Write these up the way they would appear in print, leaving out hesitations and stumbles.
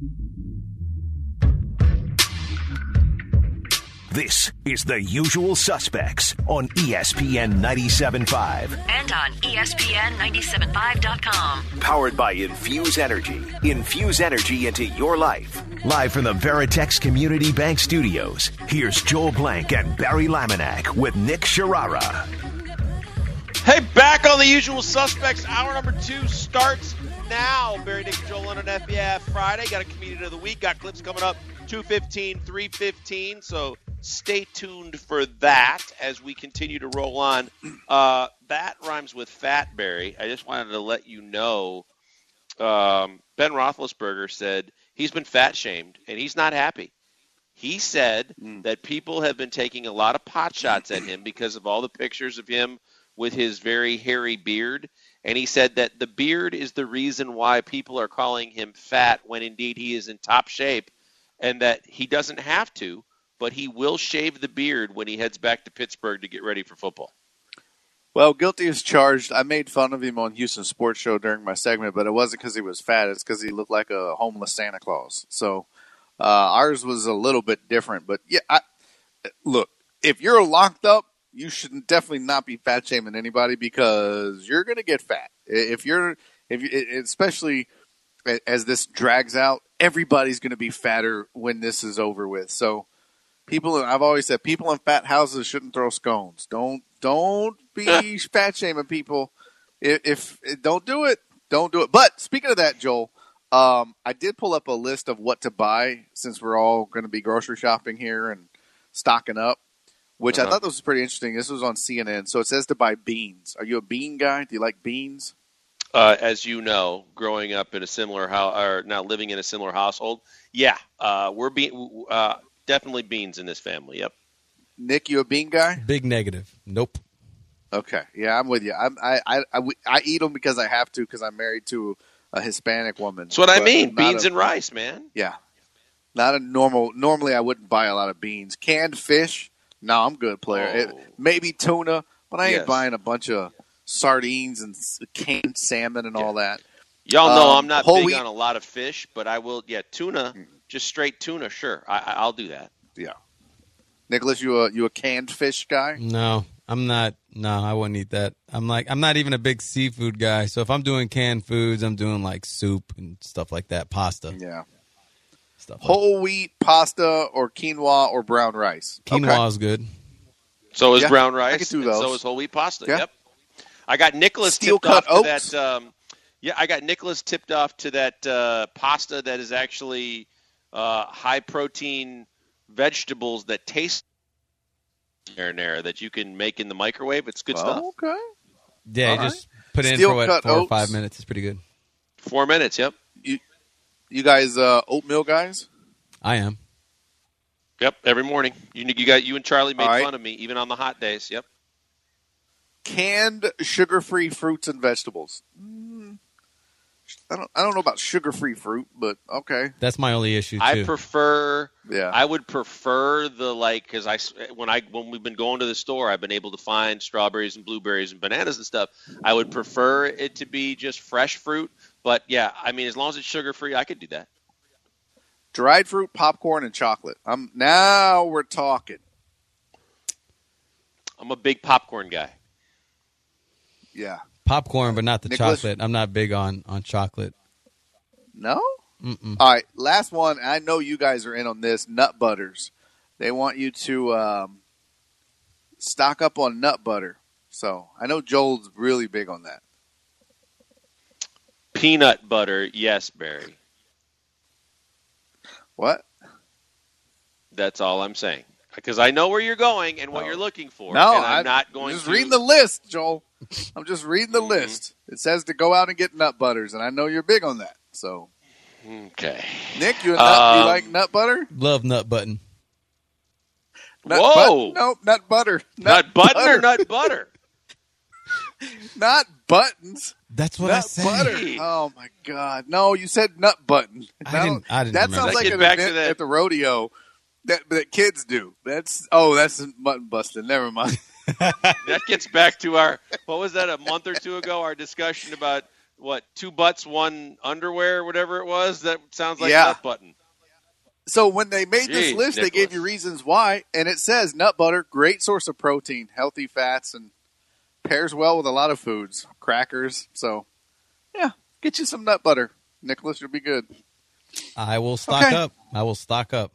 This is The Usual Suspects on ESPN 97.5. And on ESPN975.com. Powered by Infuse Energy. Infuse energy into your life. Live from the Veritex Community Bank Studios, here's Joel Blank and Barry Laminack with Nick Sharara. Hey, back on The Usual Suspects. Hour number 2 starts now. Barry, Nick, and Joel on an FBF Friday. Got a Comedian of the Week. Got clips coming up 2:15, 3:15. So stay tuned for that as we continue to roll on. That rhymes with fat, Barry. I just wanted to let you know Ben Roethlisberger said he's been fat shamed, and he's not happy. He said that people have been taking a lot of pot shots at him because of all the pictures of him with his very hairy beard. And he said that the beard is the reason why people are calling him fat when indeed he is in top shape, and that he doesn't have to, but he will shave the beard when he heads back to Pittsburgh to get ready for football. Well, guilty as charged. I made fun of him on Houston Sports Show during my segment, but it wasn't because he was fat. It's because he looked like a homeless Santa Claus. So ours was a little bit different. But, yeah, look, if you're locked up, you should definitely not be fat shaming anybody because you're going to get fat. Especially as this drags out, everybody's going to be fatter when this is over with. So I've always said people in fat houses shouldn't throw scones. Don't be fat shaming people. If don't do it. But speaking of that, Joel, I did pull up a list of what to buy since we're all going to be grocery shopping here and stocking up, which I thought this was pretty interesting. This was on CNN. So it says to buy beans. Are you a bean guy? Do you like beans? As you know, growing up in a similar house, or now living in a similar household, yeah, we're definitely beans in this family. Yep. Nick, you a bean guy? Big negative. Nope. Okay. Yeah, I'm with you. I eat them because I have to because I'm married to a Hispanic woman. That's what I mean. Beans and rice, man. Yeah. Not a normal. Normally, I wouldn't buy a lot of beans. Canned fish. No, I'm good player. Maybe tuna, but I ain't buying a bunch of sardines and canned salmon and all that. Y'all know I'm not big on a lot of fish, but I will. Yeah, tuna, just straight tuna. Sure, I'll do that. Yeah. Nicholas, you a canned fish guy? No, I'm not. No, I wouldn't eat that. I'm not even a big seafood guy. So if I'm doing canned foods, I'm doing like soup and stuff like that, pasta. Yeah. Whole wheat pasta or quinoa or brown rice. Quinoa is good. So is brown rice. I can do those. So is whole wheat pasta. Yeah. Yep. I got Nicholas tipped off to that. I got Nicholas tipped off to that pasta that is actually high protein vegetables that taste marinara that you can make in the microwave. It's good stuff. Okay. Yeah, just put it in for 4 or 5 minutes. It's pretty good. 4 minutes. Yep. You guys oatmeal guys? I am. Yep. Every morning. You and Charlie made fun of me even on the hot days. Yep. Canned sugar-free fruits and vegetables. I don't know about sugar-free fruit, but okay. That's my only issue too. I would prefer because when we've been going to the store, I've been able to find strawberries and blueberries and bananas and stuff. I would prefer it to be just fresh fruit, but yeah, I mean as long as it's sugar-free, I could do that. Dried fruit, popcorn, and chocolate. Now we're talking. I'm a big popcorn guy. Yeah. Popcorn, but not the chocolate. I'm not big on chocolate. No? Mm-mm. All right, last one. I know you guys are in on this. Nut butters. They want you to stock up on nut butter. So I know Joel's really big on that. Peanut butter, yes, Barry. What? That's all I'm saying. Because I know where you're going and what you're looking for. No, and I'm not going just to. reading the list, Joel. I'm just reading the list. It says to go out and get nut butters, and I know you're big on that. So, okay. Nick, you like nut butter? Love nut button. No, nut butter. Nut button or nut butter? Not buttons. That's what nut I said. Butter. Oh my God! No, you said nut button. I didn't that remember. sounds like an back event to that. at the rodeo that kids do. That's mutton busting. Never mind. That gets back to our, what was that, a month or two ago, our discussion about 2 butts, 1 underwear, whatever it was? That sounds like Yeah. nut button. So when they made this Jeez, list, they gave you reasons why, and it says nut butter, great source of protein, healthy fats, and pairs well with a lot of foods, crackers. So, yeah, get you some nut butter, Nicholas. You'll be good. I will stock up. I will stock up.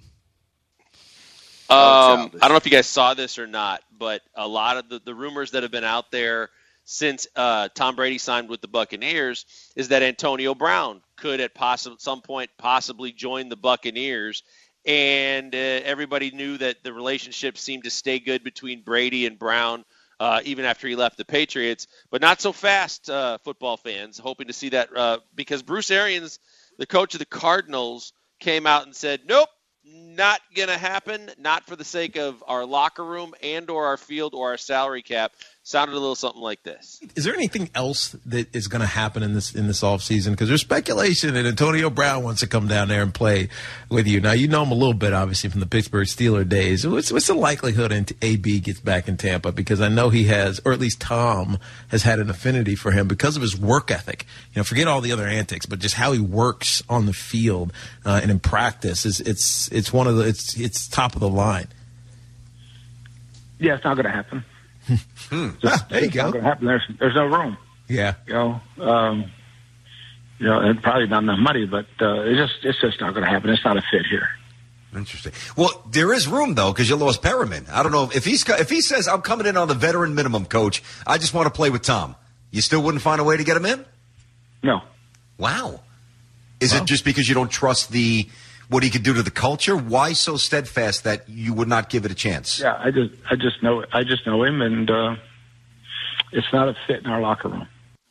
I don't know if you guys saw this or not, but a lot of the rumors that have been out there since Tom Brady signed with the Buccaneers is that Antonio Brown could at some point possibly join the Buccaneers. And everybody knew that the relationship seemed to stay good between Brady and Brown even after he left the Patriots. But not so fast, football fans, hoping to see that because Bruce Arians, the coach of the Cardinals, came out and said, nope, not going to happen, not for the sake of our locker room and or our field or our salary cap. Sounded a little something like this. Is there anything else that is going to happen in this offseason? Because there's speculation that Antonio Brown wants to come down there and play with you. Now, you know him a little bit, obviously, from the Pittsburgh Steelers days. What's the likelihood AB gets back in Tampa? Because I know he has, or at least Tom has had an affinity for him because of his work ethic. You know, forget all the other antics, but just how he works on the field and in practice it's top of the line. Yeah, it's not going to happen. There you go. Not going to happen. There's no room. Yeah. And probably not enough money, but it's just not going to happen. It's not a fit here. Interesting. Well, there is room though because you lost Perriman. I don't know if he says I'm coming in on the veteran minimum, coach. I just want to play with Tom. You still wouldn't find a way to get him in? No. Wow. Is it just because you don't trust what he could do to the culture? Why so steadfast that you would not give it a chance? Yeah, I just know him, and it's not a fit in our locker room.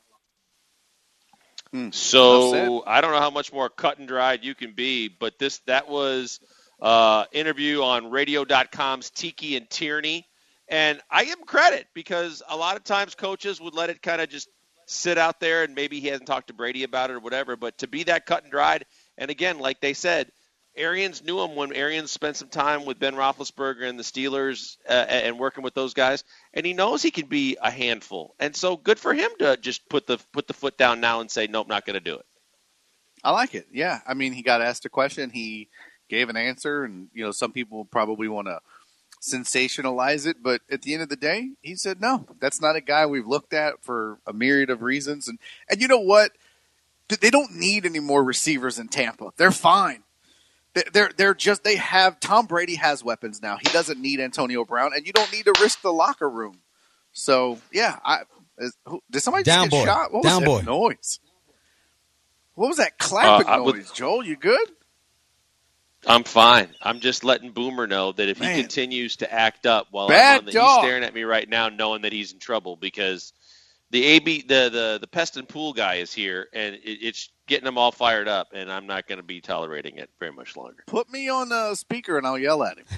So I don't know how much more cut and dried you can be, but that was interview on Radio.com's Tiki and Tierney, and I give him credit because a lot of times coaches would let it kind of just sit out there, and maybe he hasn't talked to Brady about it or whatever. But to be that cut and dried, and again, like they said, Arians knew him when Arians spent some time with Ben Roethlisberger and the Steelers and working with those guys, and he knows he can be a handful. And so good for him to just put the foot down now and say, nope, not going to do it. I like it. Yeah, I mean, he got asked a question, he gave an answer, and some people probably want to sensationalize it, but at the end of the day, he said no. That's not a guy we've looked at for a myriad of reasons, and you know what? They don't need any more receivers in Tampa. They're fine. They have Tom Brady has weapons now. He doesn't need Antonio Brown, and you don't need to risk the locker room. So yeah, did somebody just get shot? What was that noise? What was that clapping noise, Joel? You good? I'm fine. I'm just letting Boomer know that if he continues to act up while he's staring at me right now, knowing that he's in trouble because the pest and pool guy is here, and it's getting them all fired up, and I'm not going to be tolerating it very much longer. Put me on a speaker, and I'll yell at him.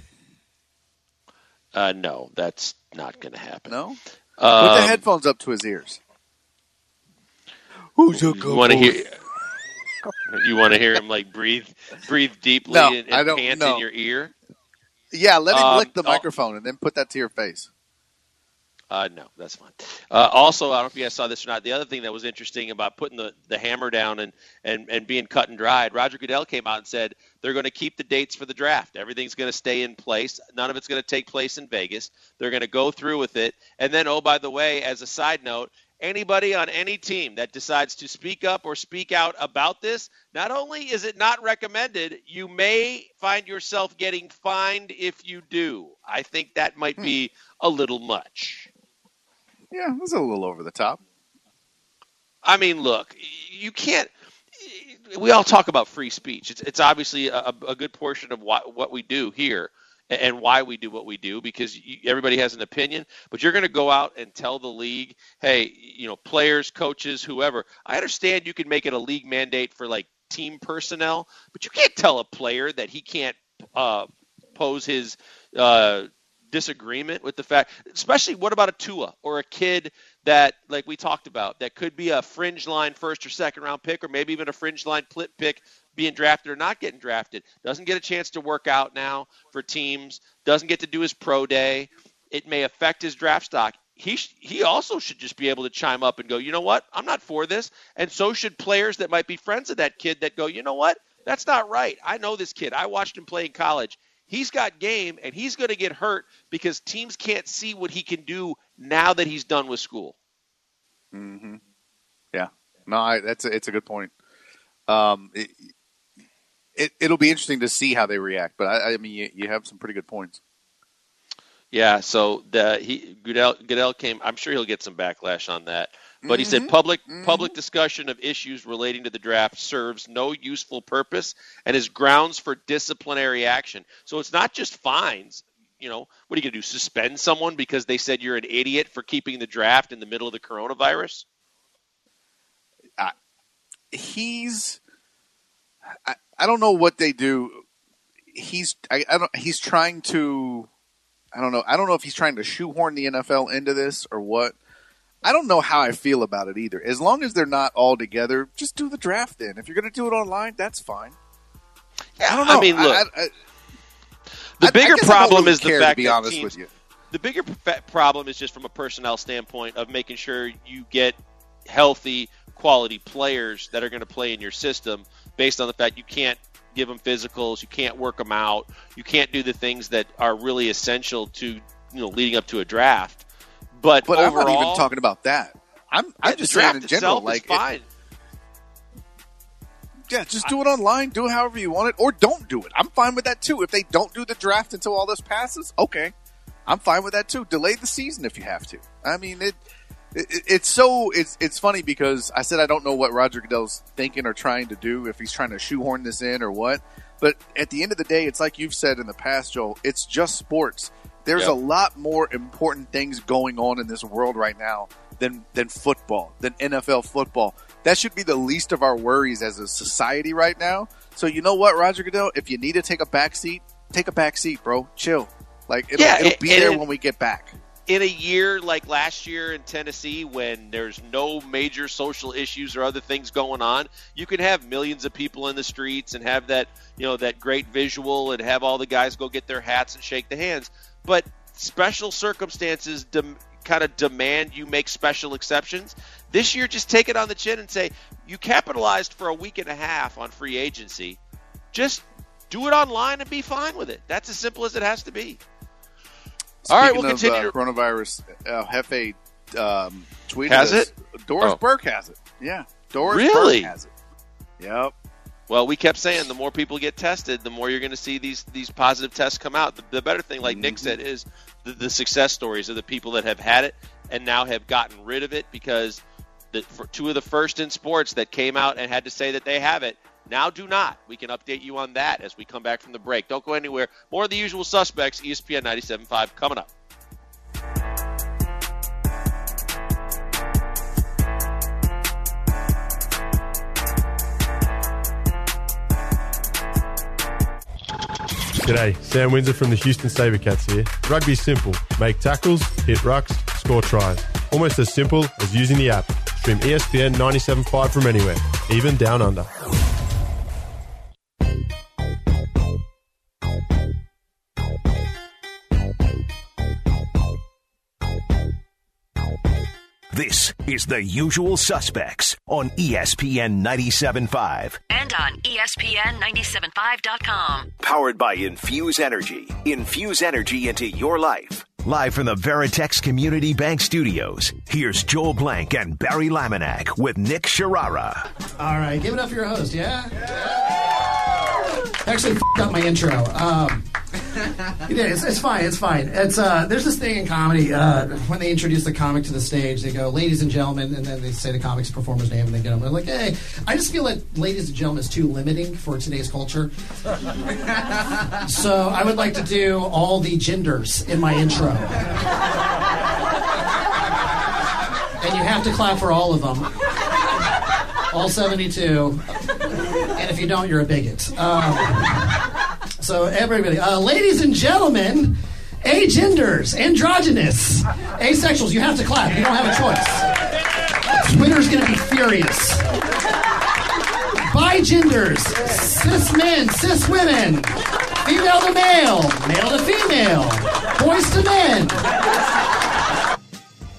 No, that's not going to happen. No? Put the headphones up to his ears. Who's your You want to hear him like breathe deeply and pant in your ear? Yeah, let him lick the microphone and then put that to your face. No, that's fine. Also, I don't know if you guys saw this or not. The other thing that was interesting about putting the hammer down and being cut and dried, Roger Goodell came out and said they're going to keep the dates for the draft. Everything's going to stay in place. None of it's going to take place in Vegas. They're going to go through with it. And then, oh, by the way, as a side note, anybody on any team that decides to speak up or speak out about this, not only is it not recommended, you may find yourself getting fined if you do. I think that might be a little much. Yeah, that's a little over the top. I mean, look, you can't – we all talk about free speech. It's obviously a good portion of what we do here and why we do what we do because everybody has an opinion. But you're going to go out and tell the league, hey, players, coaches, whoever. I understand you can make it a league mandate for, like, team personnel, but you can't tell a player that he can't pose his disagreement with the fact, especially what about a Tua or a kid that, like we talked about, that could be a fringe line first or second round pick or maybe even a fringe line pick being drafted or not getting drafted, doesn't get a chance to work out now for teams, doesn't get to do his pro day. It may affect his draft stock. he also should just be able to chime up and go, you know what, I'm not for this. And so should players that might be friends of that kid that go, you know what, that's not right. I know this kid. I watched him play in college. He's got game, and he's going to get hurt because teams can't see what he can do now that he's done with school. Mm-hmm. Yeah. No, it's a good point. It'll be interesting to see how they react, but I mean, you have some pretty good points. Yeah, so Goodell came. I'm sure he'll get some backlash on that. But he said public discussion of issues relating to the draft serves no useful purpose and is grounds for disciplinary action. So it's not just fines. You know, what are you going to do? Suspend someone because they said you're an idiot for keeping the draft in the middle of the coronavirus? He's I don't know what they do. He's trying to. I don't know. I don't know if he's trying to shoehorn the NFL into this or what. I don't know how I feel about it either. As long as they're not all together, just do the draft then. If you're going to do it online, that's fine. Yeah, I don't know. I mean, look. The bigger problem is the fact that teams, with you. The bigger problem is just from a personnel standpoint of making sure you get healthy, quality players that are going to play in your system based on the fact you can't give them physicals, you can't work them out, you can't do the things that are really essential to leading up to a draft. But overall, I'm not even talking about that. I'm just saying in general, like fine. Yeah, just do it online. Do it however you want it, or don't do it. I'm fine with that too. If they don't do the draft until all this passes, okay, I'm fine with that too. Delay the season if you have to. I mean, it's funny because I said I don't know what Roger Goodell's thinking or trying to do, if he's trying to shoehorn this in or what. But at the end of the day, it's like you've said in the past, Joel. It's just sports. There's a lot more important things going on in this world right now than football, than NFL football. That should be the least of our worries as a society right now. So you know what, Roger Goodell? If you need to take a back seat, bro. Chill. Like it'll be there when we get back. In a year like last year in Tennessee, when there's no major social issues or other things going on, you can have millions of people in the streets and have that, that great visual and have all the guys go get their hats and shake the hands. But special circumstances kind of demand you make special exceptions. This year, just take it on the chin and say, you capitalized for a week and a half on free agency. Just do it online and be fine with it. That's as simple as it has to be. All right, we'll continue. Coronavirus, Hefe tweeted has us. it? Doris Burke has it. Yeah, Doris really? Burke has it. Yep. Well, we kept saying the more people get tested, the more you're going to see these positive tests come out. The better thing, like Nick said, is the success stories of the people that have had it and now have gotten rid of it, because for two of the first in sports that came out and had to say that they have it now do not. We can update you on that as we come back from the break. Don't go anywhere. More of the usual suspects, ESPN 97.5 coming up. G'day, Sam Windsor from the Houston SaberCats here. Rugby's simple. Make tackles, hit rucks, score tries. Almost as simple as using the app. Stream ESPN 97.5 from anywhere, even down under. This is The Usual Suspects on ESPN 97.5. And on ESPN975.com. Powered by Infuse Energy. Infuse energy into your life. Live from the Veritex Community Bank Studios, here's Joel Blank and Barry Laminack with Nick Sharara. All right, give it up for your host, yeah? Actually, f***ed up my intro. It's fine. It's there's this thing in comedy when they introduce the comic to the stage, they go, "Ladies and gentlemen," and then they say the comic's performer's name, and they get them. They're like, "Hey, I just feel like ladies and gentlemen is too limiting for today's culture." So I would like to do all the genders in my intro, and you have to clap for all of them, all 72. And if you don't, you're a bigot. So everybody, ladies and gentlemen, agenders, androgynous, asexuals, you have to clap. You don't have a choice. Twitter's going to be furious. Bigenders, cis men, cis women, female to male, male to female, boys to men.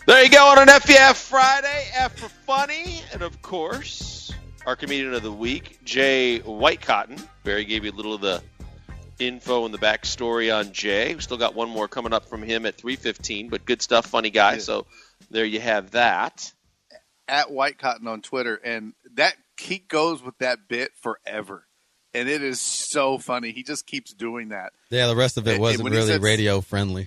There you go on an FEF Friday, F for funny. And, of course, our comedian of the week, Jay Whitecotton. Barry gave you a little of the info and the backstory on Jay. We still got one more coming up from him at 3:15, but good stuff, funny guy. So there you have that. At Whitecotton on Twitter, and that he goes with that bit forever. And it is so funny. He just keeps doing that. Yeah, the rest of it wasn't really radio friendly.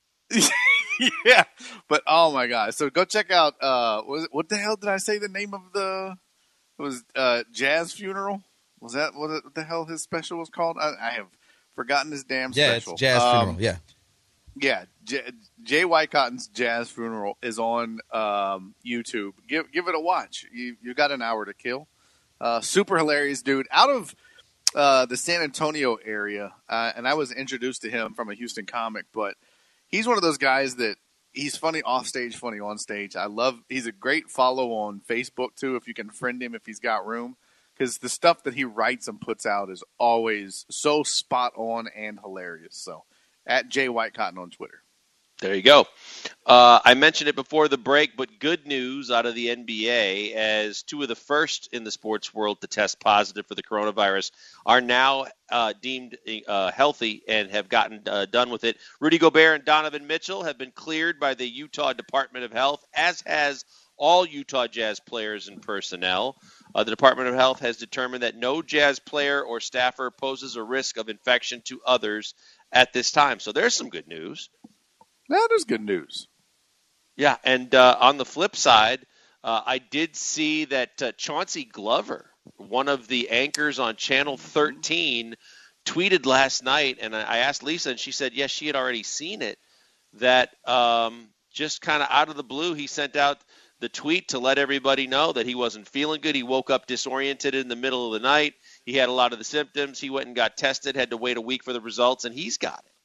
Yeah, but oh my god! So go check out. What the hell did I say? The name of it was Jazz Funeral. Was that what the hell his special was called? I have forgotten his damn special. Yeah, it's Jazz Funeral. Yeah. Yeah, Jay Whitecotton's Jazz Funeral is on YouTube. Give it a watch. You got an hour to kill. Super hilarious dude. Out of the San Antonio area, and I was introduced to him from a Houston comic, but he's one of those guys that he's funny off stage, funny on stage. He's a great follow on Facebook too, if you can friend him if he's got room, because the stuff that he writes and puts out is always so spot on and hilarious. So at Jay Whitecotton on Twitter. There you go. I mentioned it before the break, but good news out of the NBA, as two of the first in the sports world to test positive for the coronavirus are now deemed healthy and have gotten done with it. Rudy Gobert and Donovan Mitchell have been cleared by the Utah Department of Health, as has all Utah Jazz players and personnel. The Department of Health has determined that no Jazz player or staffer poses a risk of infection to others at this time. So there's some good news. That is good news. Yeah, and on the flip side, I did see that Chauncey Glover, one of the anchors on Channel 13, tweeted last night, and I asked Lisa, and she said, yes, she had already seen it, that just kind of out of the blue, he sent out the tweet to let everybody know that he wasn't feeling good. He woke up disoriented in the middle of the night. He had a lot of the symptoms. He went and got tested, had to wait a week for the results, and he's got it.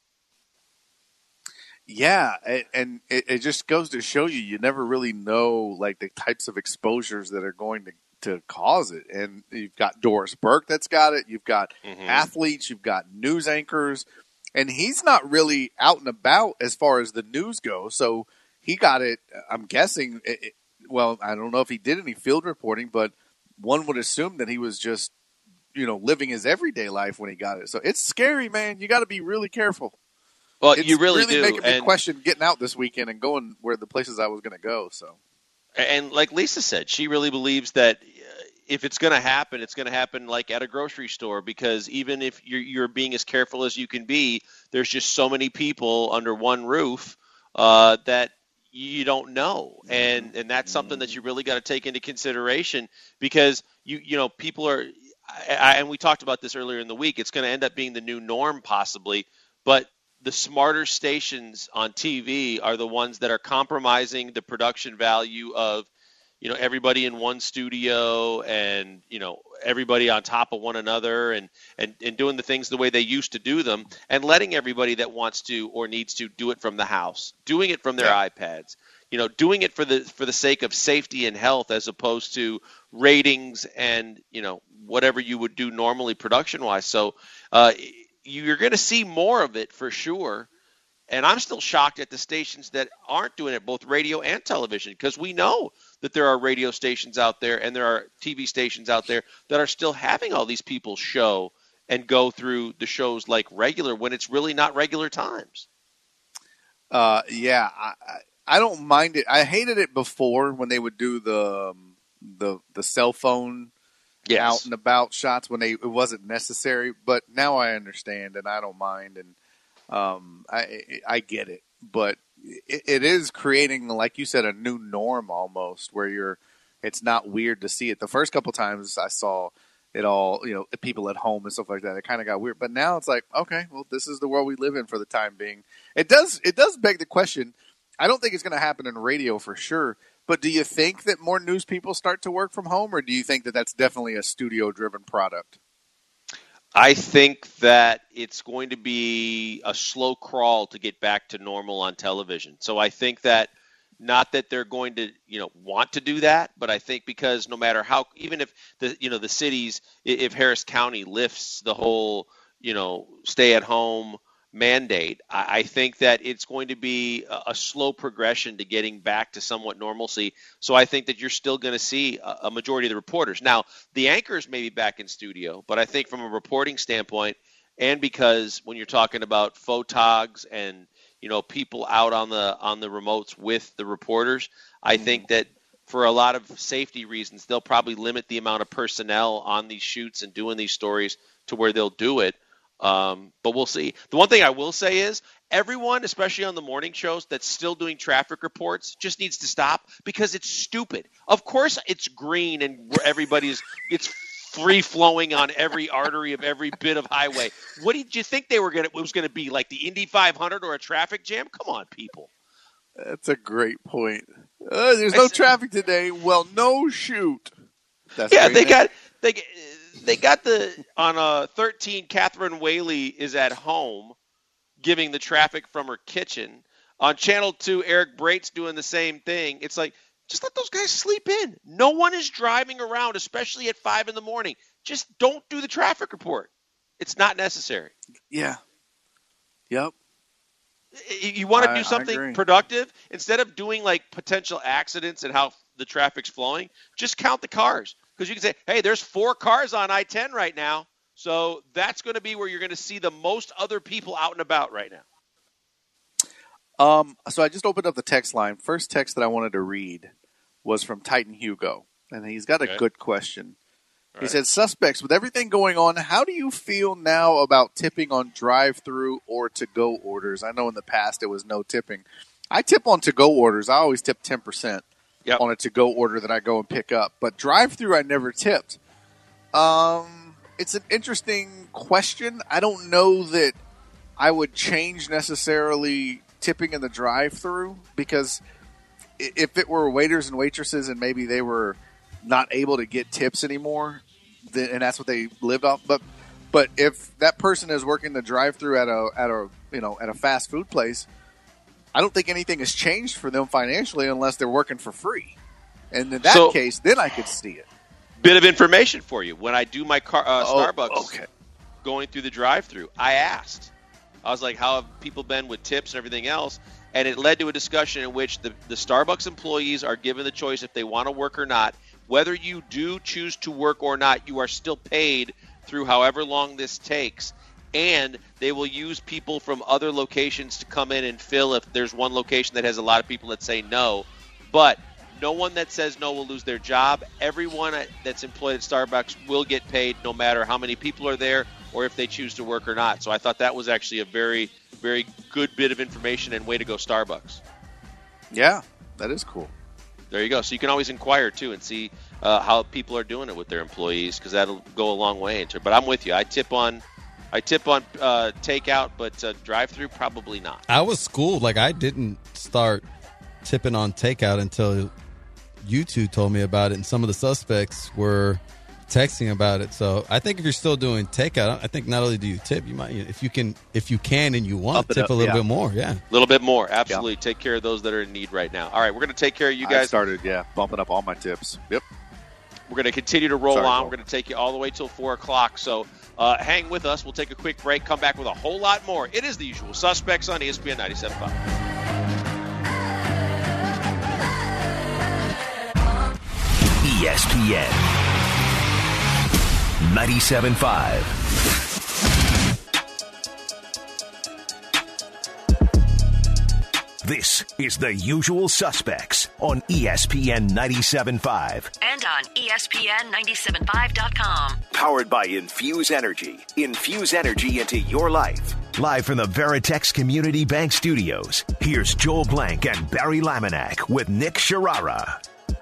Yeah, and it just goes to show you never really know like the types of exposures that are going to cause it. And you've got Doris Burke that's got it. You've got athletes. You've got news anchors. And he's not really out and about as far as the news goes. So he got it, I'm guessing. Well, I don't know if he did any field reporting, but one would assume that he was just, living his everyday life when he got it. So it's scary, man. You got to be really careful. Well, it's you really do. Making me question getting out this weekend and going where the places I was going to go. So, and like Lisa said, she really believes that if it's going to happen, it's going to happen like at a grocery store, because even if you're being as careful as you can be, there's just so many people under one roof that you don't know, and that's something that you really got to take into consideration, because people are, and we talked about this earlier in the week. It's going to end up being the new norm possibly, but the smarter stations on TV are the ones that are compromising the production value of, everybody in one studio and, everybody on top of one another and doing the things the way they used to do them, and letting everybody that wants to or needs to do it from the house, doing it from their iPads, doing it for the sake of safety and health, as opposed to ratings and, whatever you would do normally production wise. So, you're going to see more of it for sure. And I'm still shocked at the stations that aren't doing it, both radio and television, because we know that there are radio stations out there and there are TV stations out there that are still having all these people show and go through the shows like regular, when it's really not regular times. Yeah, I don't mind it. I hated it before when they would do the cell phone out and about shots when it wasn't necessary, but now I understand and I don't mind, and I get it. But it is creating, like you said, a new norm almost, where it's not weird to see it. The first couple times I saw it all, people at home and stuff like that, it kind of got weird. But now it's like, okay, well, this is the world we live in for the time being. It does beg the question. I don't think it's going to happen in radio for sure. But do you think that more news people start to work from home, or do you think that that's definitely a studio-driven product? I think that it's going to be a slow crawl to get back to normal on television. So I think that, not that they're going to, want to do that, but I think because no matter how, even if the cities, if Harris County lifts the whole, stay at home mandate. I think that it's going to be a slow progression to getting back to somewhat normalcy. So I think that you're still going to see a majority of the reporters. Now, the anchors may be back in studio, but I think from a reporting standpoint, and because when you're talking about photogs and people out on the remotes with the reporters, I think that for a lot of safety reasons, they'll probably limit the amount of personnel on these shoots and doing these stories to where they'll do it. But we'll see. The one thing I will say is everyone, especially on the morning shows, that's still doing traffic reports just needs to stop because it's stupid. Of course it's green and it's free flowing on every artery of every bit of highway. What did you think it was going to be, like the Indy 500 or a traffic jam? Come on, people. That's a great point. There's no traffic today. Well, no shoot. They got on 13. Catherine Whaley is at home giving the traffic from her kitchen. On Channel 2, Eric Brate's doing the same thing. It's like, just let those guys sleep in. No one is driving around, especially at 5 in the morning. Just don't do the traffic report. It's not necessary. Yeah. Yep. You want to do something productive? Instead of doing like potential accidents and how the traffic's flowing, just count the cars. Because you can say, hey, there's 4 cars on I-10 right now. So that's going to be where you're going to see the most other people out and about right now. So I just opened up the text line. First text that I wanted to read was from Titan Hugo. And he's got a good question. He said, suspects, with everything going on, how do you feel now about tipping on drive-through or to-go orders? I know in the past it was no tipping. I tip on to-go orders. I always tip 10% on a to-go order that I go and pick up. But drive-through, I never tipped. It's an interesting question. I don't know that I would change necessarily tipping in the drive-through, because if it were waiters and waitresses and maybe they were not able to get tips anymore, and that's what they lived off. But if that person is working the drive-through at a fast food place, I don't think anything has changed for them financially unless they're working for free. And in that case, then I could see it. Bit of information for you. When I do my Starbucks going through the drive-through, I asked. I was like, how have people been with tips and everything else? And it led to a discussion in which the Starbucks employees are given the choice if they want to work or not. Whether you do choose to work or not, you are still paid through however long this takes. And they will use people from other locations to come in and fill if there's one location that has a lot of people that say no. But no one that says no will lose their job. Everyone that's employed at Starbucks will get paid no matter how many people are there or if they choose to work or not. So I thought that was actually a very, very good bit of information, and way to go, Starbucks. Yeah, that is cool. There you go. So you can always inquire, too, and see how people are doing it with their employees, because that'll go a long way into it. But I'm with you. I tip on takeout, but drive-through, probably not. I was schooled. Like, I didn't start tipping on takeout until you two told me about it, and some of the suspects were texting about it. So I think if you're still doing takeout, I think not only do you tip, you might, if you can and you want, tip a little bit more. Yeah, a little bit more. Absolutely. Take care of those that are in need right now. All right, we're going to take care of you guys. I started, bumping up all my tips. Yep. We're going to continue to roll on. We're going to take you all the way till 4 o'clock. So hang with us. We'll take a quick break, come back with a whole lot more. It is the Usual Suspects on ESPN 97.5. ESPN 97.5. This is The Usual Suspects on ESPN 97.5. And on ESPN975.com. Powered by Infuse Energy. Infuse energy into your life. Live from the Veritex Community Bank Studios, here's Joel Blank and Barry Laminack with Nick Sharara.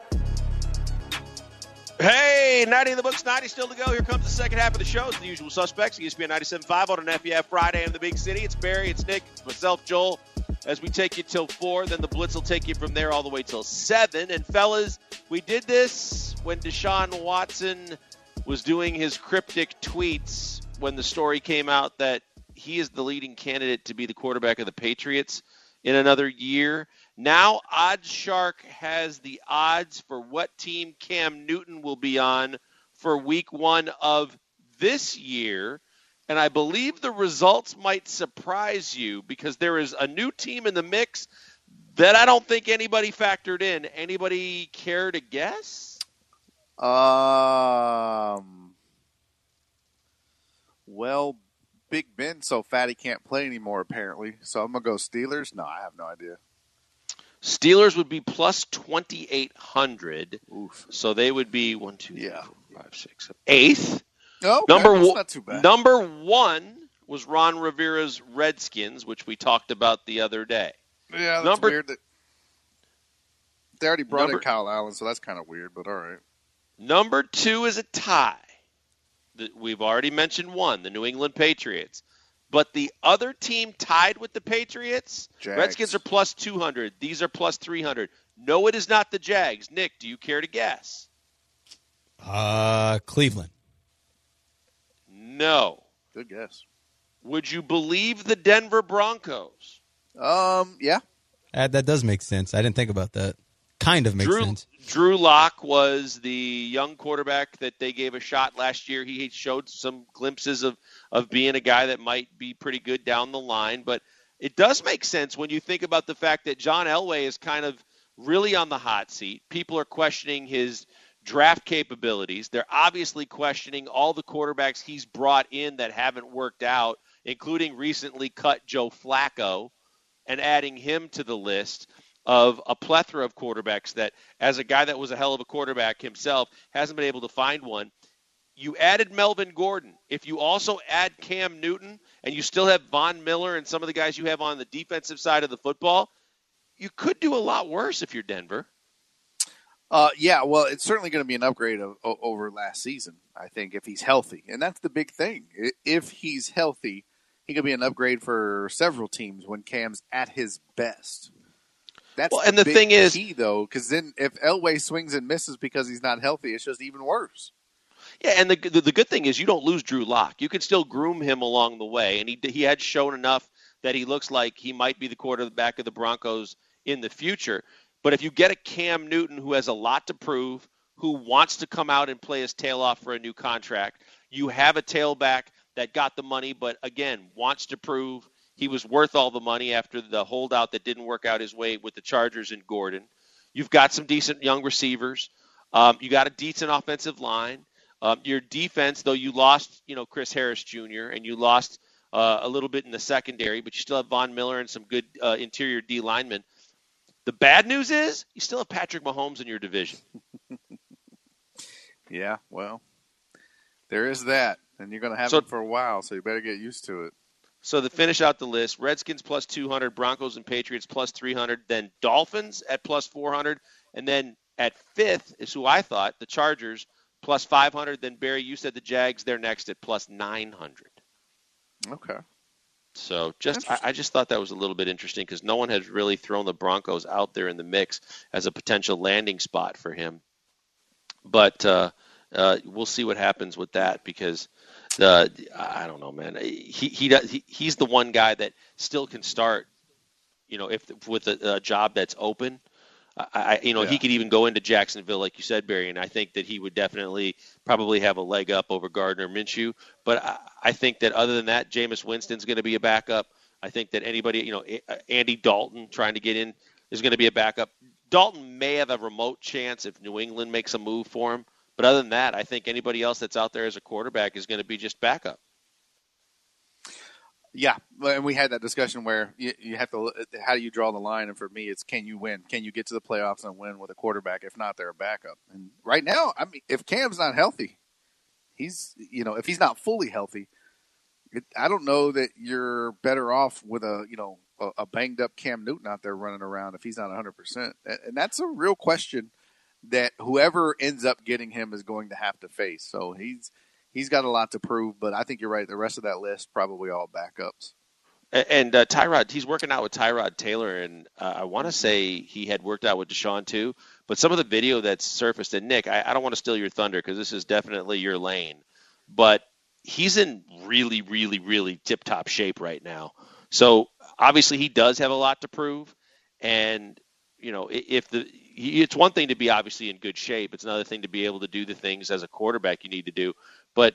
Hey, 90 in the books, 90 still to go. Here comes the second half of the show. It's The Usual Suspects, ESPN 97.5 on an FBF Friday in the big city. It's Barry, it's Nick, it's myself, Joel, as we take you till 4. Then the Blitz will take you from there all the way till 7. And, fellas, we did this when Deshaun Watson was doing his cryptic tweets when the story came out that he is the leading candidate to be the quarterback of the Patriots in another year. Now OddsShark has the odds for what team Cam Newton will be on for week 1 of this year. and I believe the results might surprise you because there is a new team in the mix that I don't think anybody factored in. Anybody care to guess? Well, Big Ben so fat he can't play anymore, apparently. So I'm going to go Steelers. No, I have no idea. Steelers would be plus 2,800. Oof. So they would be 1, 2, 3, 4, 5, 6, 7, 8th. Oh, okay. Not too bad. Number 1 was Ron Rivera's Redskins, which we talked about the other day. Yeah, that's weird. They already brought in Kyle Allen, so that's kind of weird, but all right. Number 2 is a tie. We've already mentioned one, the New England Patriots. But the other team tied with the Patriots, Jags. Redskins are plus 200. These are plus 300. No, it is not the Jags. Nick, do you care to guess? Cleveland. No. Good guess. Would you believe the Denver Broncos? Yeah. That does make sense. I didn't think about that. Kind of makes sense. Drew Lock was the young quarterback that they gave a shot last year. He showed some glimpses of being a guy that might be pretty good down the line. But it does make sense when you think about the fact that John Elway is kind of really on the hot seat. People are questioning his draft capabilities. They're obviously questioning all the quarterbacks he's brought in that haven't worked out, including recently cut Joe Flacco and adding him to the list of a plethora of quarterbacks that, as a guy that was a hell of a quarterback himself, hasn't been able to find one. You added Melvin Gordon. If you also add Cam Newton and you still have Von Miller and some of the guys you have on the defensive side of the football, you could do a lot worse if you're Denver. Yeah, well, it's certainly going to be an upgrade over last season, I think, if he's healthy. And that's the big thing. If he's healthy, he could be an upgrade for several teams when Cam's at his best. That's the thing is, key, though, because then if Elway swings and misses because he's not healthy, it's just even worse. Yeah, and the good thing is you don't lose Drew Lock. You can still groom him along the way, and he had shown enough that he looks like he might be the quarterback of the Broncos in the future. But if you get a Cam Newton who has a lot to prove, who wants to come out and play his tail off for a new contract, you have a tailback that got the money but, again, wants to prove he was worth all the money after the holdout that didn't work out his way with the Chargers and Gordon. You've got some decent young receivers. You got a decent offensive line. Your defense, though you lost, Chris Harris Jr. and you lost a little bit in the secondary, but you still have Von Miller and some good interior D linemen. The bad news is you still have Patrick Mahomes in your division. Yeah, well, there is that, and you're going to have it for a while, so you better get used to it. So to finish out the list, Redskins plus 200, Broncos and Patriots plus 300, then Dolphins at plus 400, and then at fifth is who I thought, the Chargers, plus 500. Then, Barry, you said the Jags, they're next at plus 900. Okay. So I just thought that was a little bit interesting because no one has really thrown the Broncos out there in the mix as a potential landing spot for him. But we'll see what happens with that because I don't know, man. He's the one guy that still can start, if with a job that's open. He could even go into Jacksonville, like you said, Barry, and I think that he would definitely probably have a leg up over Gardner Minshew. But I think that other than that, Jameis Winston's going to be a backup. I think that anybody, Andy Dalton trying to get in is going to be a backup. Dalton may have a remote chance if New England makes a move for him. But other than that, I think anybody else that's out there as a quarterback is going to be just backup. Yeah, and we had that discussion where you have to – how do you draw the line? And for me, it's can you win? Can you get to the playoffs and win with a quarterback? If not, they're a backup. And right now, I mean, if Cam's not healthy, if he's not fully healthy, I don't know that you're better off with a banged-up Cam Newton out there running around if he's not 100%. And that's a real question that whoever ends up getting him is going to have to face. So he's got a lot to prove, but I think you're right. The rest of that list, probably all backups. And Tyrod, he's working out with Tyrod Taylor, and I want to say he had worked out with Deshaun too. But some of the video that's surfaced, and Nick, I don't want to steal your thunder because this is definitely your lane, but he's in really, really, really tip-top shape right now. So obviously he does have a lot to prove, and it's one thing to be obviously in good shape. It's another thing to be able to do the things as a quarterback you need to do. But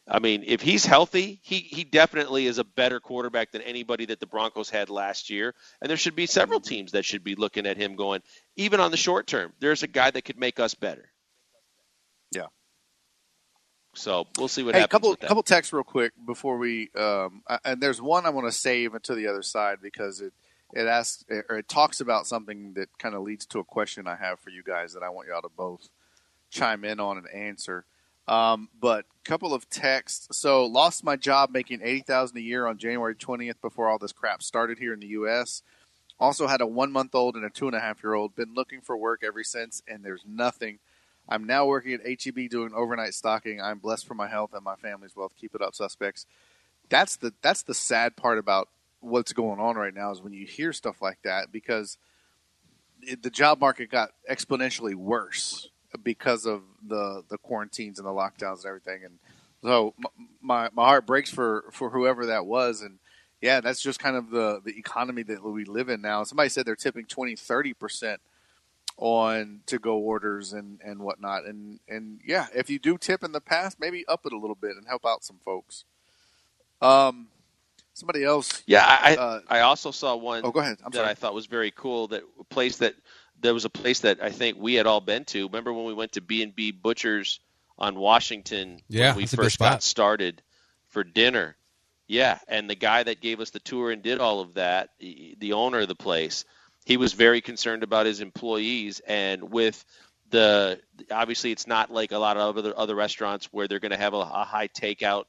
I mean, if he's healthy, he definitely is a better quarterback than anybody that the Broncos had last year. And there should be several teams that should be looking at him going, even on the short term, there's a guy that could make us better. Yeah. So we'll see what happens with that. Couple texts real quick before we and there's one I want to save until the other side because it talks about something that kind of leads to a question I have for you guys that I want y'all to both chime in on and answer. But couple of texts. So lost my job making $80,000 a year on January 20th before all this crap started here in the U.S. Also had a 1-month-old and a 2.5-year-old. Been looking for work ever since, and there's nothing. I'm now working at H-E-B doing overnight stocking. I'm blessed for my health and my family's wealth. Keep it up, suspects. That's the sad part about what's going on right now is when you hear stuff like that because the job market got exponentially worse because of the quarantines and the lockdowns and everything. And so my heart breaks for whoever that was. And yeah, that's just kind of the economy that we live in now. Somebody said they're tipping 20-30% on to-go orders and whatnot. And yeah, if you do tip in the past, maybe up it a little bit and help out some folks. Somebody else. Yeah, I also saw one go ahead. I'm sorry. I thought was very cool. There was a place that I think we had all been to. Remember when we went to B&B Butchers on Washington when we first got started for dinner? Yeah, and the guy that gave us the tour and did all of that, the owner of the place, he was very concerned about his employees. And with obviously it's not like a lot of other restaurants where they're going to have a high takeout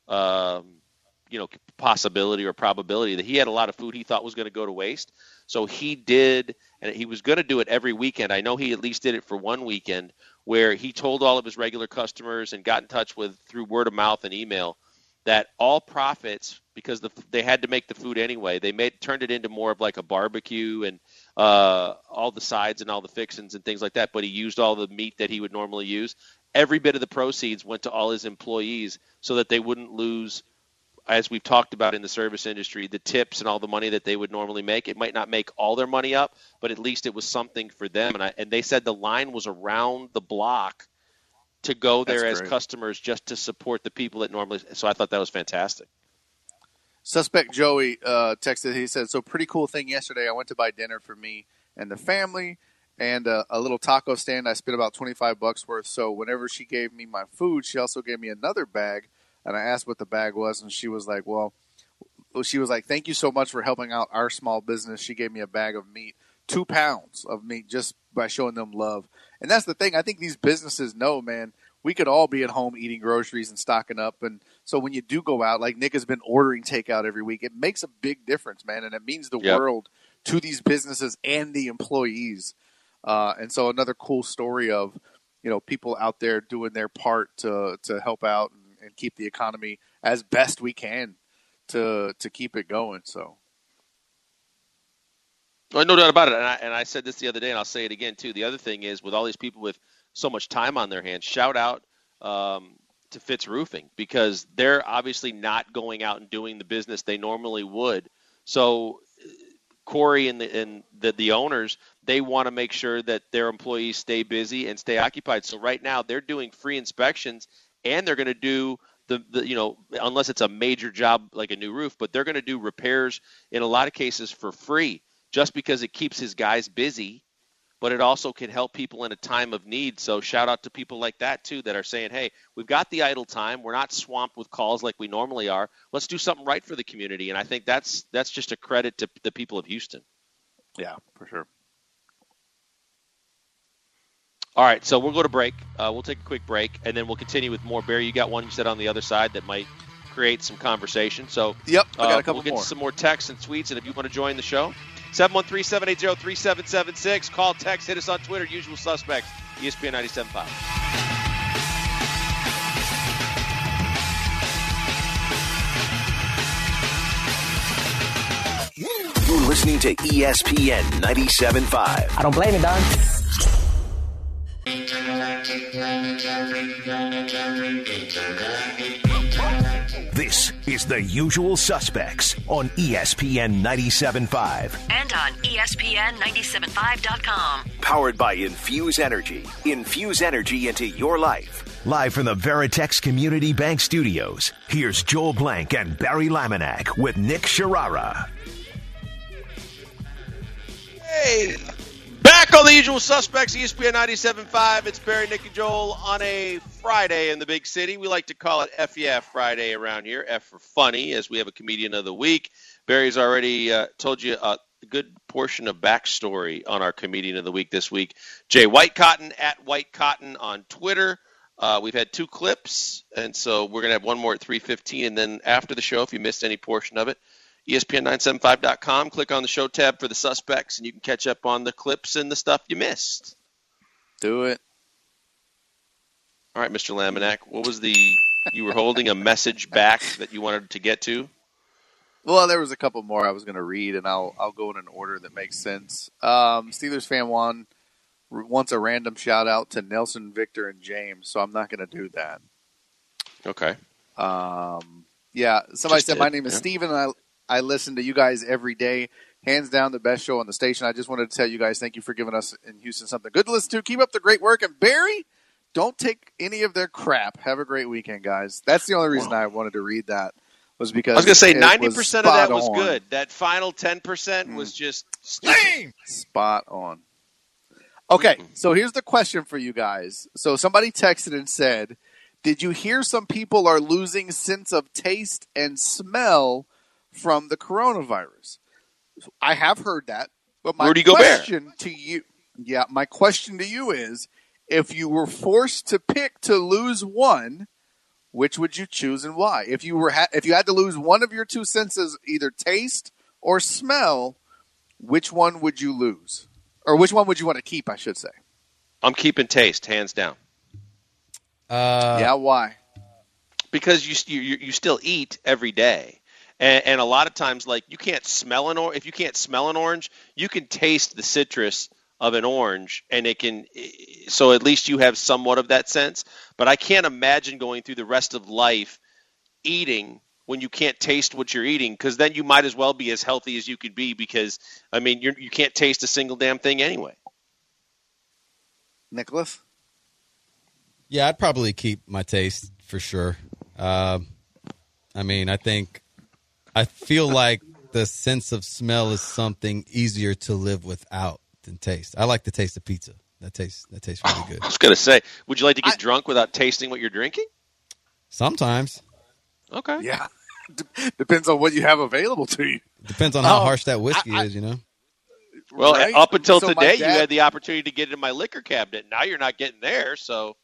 possibility or probability, that he had a lot of food he thought was going to go to waste. So he did, and he was going to do it every weekend. I know he at least did it for one weekend where he told all of his regular customers and got in touch with through word of mouth and email that all profits, because they had to make the food anyway, turned it into more of like a barbecue and all the sides and all the fixings and things like that, but he used all the meat that he would normally use. Every bit of the proceeds went to all his employees so that they wouldn't lose, as we've talked about in the service industry, the tips and all the money that they would normally make. It might not make all their money up, but at least it was something for them. And they said the line was around the block to go there as customers just to support the people that normally. So I thought that was fantastic. Suspect Joey texted. He said, "So pretty cool thing yesterday. I went to buy dinner for me and the family and a little taco stand. I spent about $25 worth. So whenever she gave me my food, she also gave me another bag. And I asked what the bag was, and she was like, thank you so much for helping out our small business. She gave me a bag of meat, 2 pounds of meat, just by showing them love. And that's the thing. I think these businesses know, man, we could all be at home eating groceries and stocking up. And so when you do go out, like Nick has been ordering takeout every week, it makes a big difference, man. And it means the world to these businesses and the employees. And so another cool story of, people out there doing their part to help out and keep the economy as best we can to keep it going. So, well, no doubt about it. And I said this the other day, and I'll say it again too. The other thing is, with all these people with so much time on their hands, shout out to Fitz Roofing, because they're obviously not going out and doing the business they normally would. So Corey and the owners, they want to make sure that their employees stay busy and stay occupied. So right now they're doing free inspections. And they're going to do unless it's a major job like a new roof, but they're going to do repairs in a lot of cases for free, just because it keeps his guys busy, but it also can help people in a time of need. So shout out to people like that too, that are saying, hey, we've got the idle time. We're not swamped with calls like we normally are. Let's do something right for the community. And I think that's just a credit to the people of Houston. Yeah, for sure. All right, so we'll go to break. We'll take a quick break, and then we'll continue with more. Barry, you got one you said on the other side that might create some conversation. So yep, I got a couple we'll get more. Some more texts and tweets, and if you want to join the show, 713-780-3776. Call, text, hit us on Twitter, Usual Suspects, ESPN 97.5. You're listening to ESPN 97.5. I don't blame you, Don. This is The Usual Suspects on ESPN 97.5. And on ESPN975.com. Powered by Infuse Energy. Infuse energy into your life. Live from the Veritex Community Bank Studios, here's Joel Blank and Barry Laminack with Nick Sharara. Hey! Back on The Usual Suspects, ESPN 97.5. It's Barry, Nick, and Joel on a Friday in the big city. We like to call it FEF Friday around here. F for funny, as we have a comedian of the week. Barry's already told you a good portion of backstory on our comedian of the week this week. Jay Whitecotton, at Whitecotton on Twitter. We've had 2 clips, and so we're going to have one more at 3:15. And then after the show, if you missed any portion of it, ESPN975.com. Click on the show tab for the suspects, and you can catch up on the clips and the stuff you missed. Do it. All right, Mr. Laminack, what was you were holding a message back that you wanted to get to? Well, there was a couple more I was going to read, and I'll go in an order that makes sense. Steelers fan one wants a random shout out to Nelson, Victor, and James, so I'm not going to do that. Okay. Yeah, somebody said, my name is Steven, and I listen to you guys every day. Hands down, the best show on the station. I just wanted to tell you guys thank you for giving us in Houston something good to listen to. Keep up the great work. And Barry, don't take any of their crap. Have a great weekend, guys. That's the only reason I wanted to read that was because I was going to say 90% of that was good. That final 10% was just spot on. Okay, so here's the question for you guys. So somebody texted and said, did you hear some people are losing sense of taste and smell from the coronavirus? I have heard that, but my question to you, my question to you is, if you were forced to pick to lose one, which would you choose and why? If you had to lose one of your 2 senses, either taste or smell, which one would you lose, or which one would you want to keep? I should say. I'm keeping taste, hands down. Why? Because you still eat every day. And a lot of times, like, you can't smell an orange. If you can't smell an orange, you can taste the citrus of an orange, and so at least you have somewhat of that sense. But I can't imagine going through the rest of life eating when you can't taste what you're eating, because then you might as well be as healthy as you could be, because, I mean, you can't taste a single damn thing anyway. Nicholas? Yeah, I'd probably keep my taste for sure. I mean, I feel like the sense of smell is something easier to live without than taste. I like the taste of pizza. That tastes really good. I was going to say, would you like to get drunk without tasting what you're drinking? Sometimes. Okay. Yeah. Depends on what you have available to you. Depends on how harsh that whiskey is, you know? Well, right? Up until So today, you had the opportunity to get it in my liquor cabinet. Now you're not getting there, so.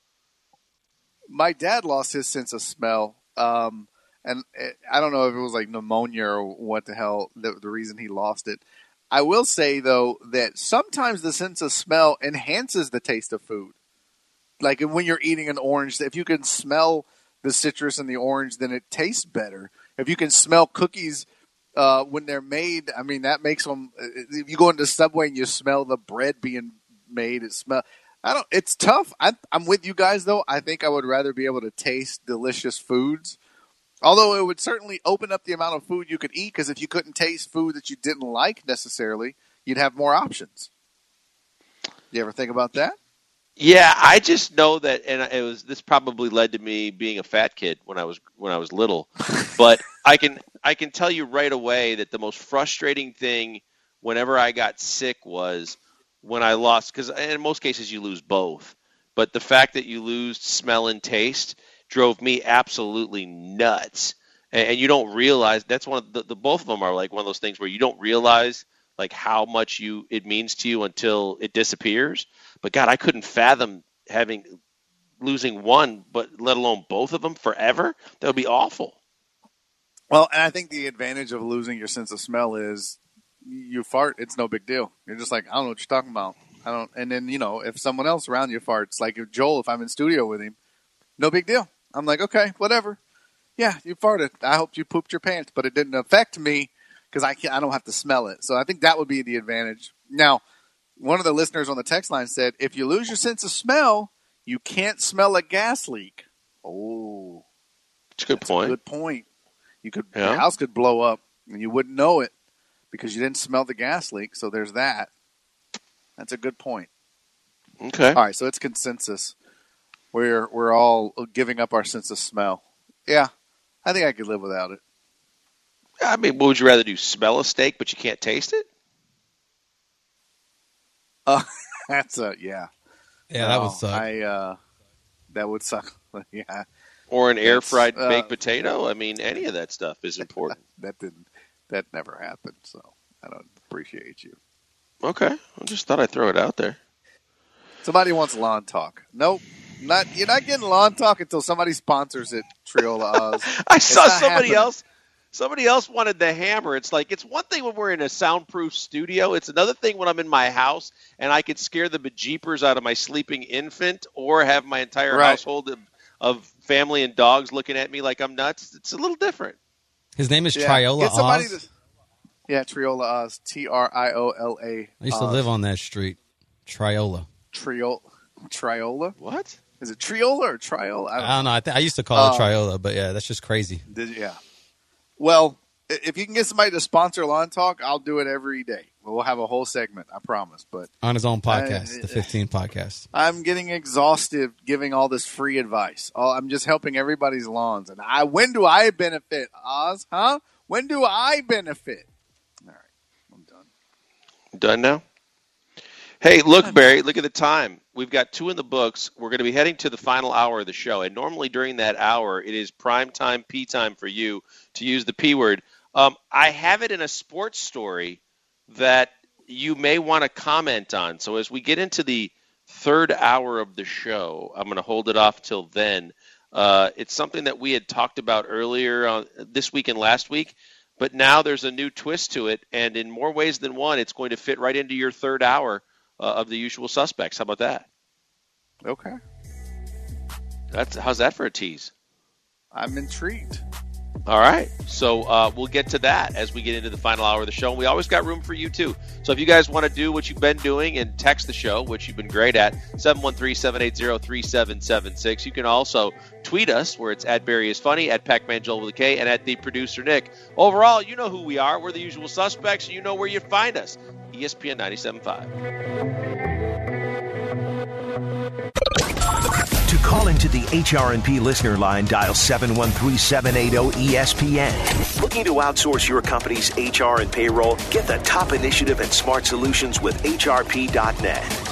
My dad lost his sense of smell. And I don't know if it was like pneumonia or what the hell, the reason he lost it. I will say, though, that sometimes the sense of smell enhances the taste of food. Like when you're eating an orange, if you can smell the citrus in the orange, then it tastes better. If you can smell cookies when they're made, I mean, that makes them. If you go into Subway and you smell the bread being made, it's tough. I'm with you guys, though. I think I would rather be able to taste delicious foods. Although it would certainly open up the amount of food you could eat, because if you couldn't taste food that you didn't like necessarily, you'd have more options. You ever think about that? Yeah, I just know that, and this probably led to me being a fat kid when I was little. But I can tell you right away that the most frustrating thing whenever I got sick was when I lost, because in most cases you lose both. But the fact that you lose smell and taste drove me absolutely nuts. And you don't realize, that's one of the both of them are like one of those things where you don't realize like how much it means to you until it disappears. But God, I couldn't fathom losing one, but let alone both of them forever. That would be awful. Well, and I think the advantage of losing your sense of smell is you fart, it's no big deal. You're just like, I don't know what you're talking about. And then, if someone else around you farts, like if Joel, if I'm in studio with him, no big deal. I'm like, okay, whatever. Yeah, you farted. I hope you pooped your pants, but it didn't affect me because I don't have to smell it. So I think that would be the advantage. Now, one of the listeners on the text line said, if you lose your sense of smell, you can't smell a gas leak. Oh, that's a good point. Good point. Your house could blow up and you wouldn't know it because you didn't smell the gas leak. So there's that. That's a good point. Okay. All right, so it's consensus. We're all giving up our sense of smell. Yeah, I think I could live without it. I mean, what would you rather do? Smell a steak, but you can't taste it? That's yeah. Yeah, that would suck. That would suck. Yeah. Or an air fried baked potato? I mean, any of that stuff is important. That never happened, so I don't appreciate you. Okay. I just thought I'd throw it out there. Somebody wants lawn talk. Nope. You're not getting lawn talk until somebody sponsors it, Triola Oz. I saw somebody else. Somebody else wanted the hammer. It's like, it's one thing when we're in a soundproof studio. It's another thing when I'm in my house and I could scare the bejeepers out of my sleeping infant or have my entire household of family and dogs looking at me like I'm nuts. It's a little different. His name is Triola Oz? Yeah, Triola Oz. Triola. I used to live on that street. Triola. Triola? What? Is it Triola or Triola? I don't know. I used to call it Triola, but yeah, that's just crazy. Yeah. Well, if you can get somebody to sponsor Lawn Talk, I'll do it every day. We'll have a whole segment, I promise. But on his own podcast, the 15 podcast. I'm getting exhausted giving all this free advice. I'm just helping everybody's lawns. And when do I benefit, Oz? Huh? When do I benefit? All right, I'm done. Done now? Hey, look, Barry, look at the time. We've got 2 in the books. We're going to be heading to the final hour of the show. And normally during that hour, it is prime time, P time for you to use the P word. I have it in a sports story that you may want to comment on. So as we get into the third hour of the show, I'm going to hold it off till then. It's something that we had talked about earlier this week and last week. But now there's a new twist to it. And in more ways than one, it's going to fit right into your third hour of the usual suspects. How about that? Okay. How's that for a tease? I'm intrigued. All right. So we'll get to that as we get into the final hour of the show. And we always got room for you, too. So if you guys want to do what you've been doing and text the show, which you've been great at, 713-780-3776. You can also tweet us, where it's at Barry is Funny, at Pac-Man Joel with a K, and at the producer Nick. Overall, you know who we are. We're the usual suspects, and you know where you find us. ESPN 97.5. To call into the HRNP listener line, dial 713-780-ESPN. Looking to outsource your company's HR and payroll? Get the top initiative and smart solutions with HRP.net.